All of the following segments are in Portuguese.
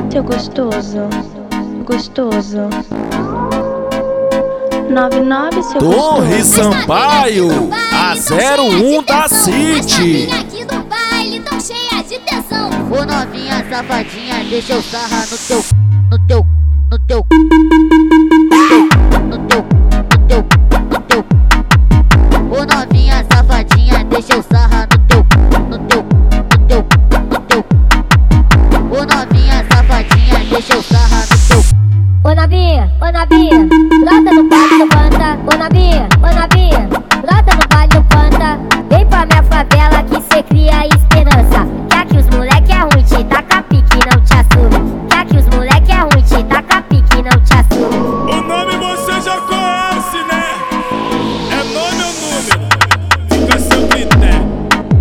Seu gostoso, gostoso. 99, seu Torre gostoso. Sampaio, a 01 da City. As novinha aqui do baile tão cheia de tesão. Ô novinha safadinha, deixa eu sarrar no teu, no teu, no teu, no teu, no teu, no teu. Ô novinha safadinha, deixa eu sarrar no teu, no teu, no teu, no teu. Ô novinha safadinha, deixa eu sarrar no teu. Ô Nabinha, brota no baile do Panta. Ô Nabinha, brota no baile do Panta. Vem pra minha favela que cê cria esperança. Que aqui os moleque é ruim, te taca pique, não te assume. Que aqui os moleque é ruim, te taca pique, não te assume. O nome você já conhece, né? É nome ou número? Fica a seu critério.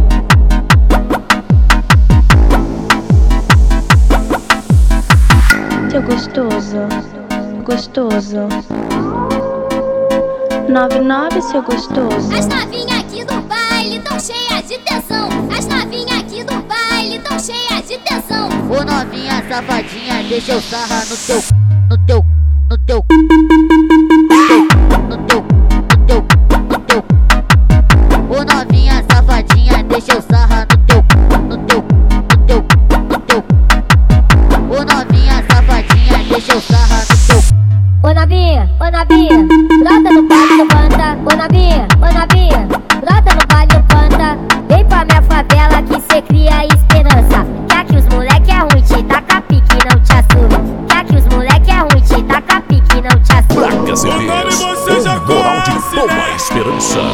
Seu gostoso, gostoso. 99, seu gostoso. As novinha aqui do baile tão cheia de tesão. As novinha aqui do baile tão cheia de tesão. Ô novinha safadinha, deixa eu sarrar no teu, no teu, no teu, no teu, no teu, no teu. Ô novinha safadinha, deixa eu sarrar no teu, no teu, no teu, no teu. Ô novinha safadinha, deixa eu sarrar no teu. Ô Nabinha, brota no baile do Panta. Ô Nabinha, brota no baile do Panta. Vem pra minha favela que cê cria esperança. Que aqui os moleque é ruim, te taca pique, não te assume. Que aqui os moleque é ruim, te taca pique, não te assume. Placas e O nome Vs, você já um moral de conhece, boa né? esperança.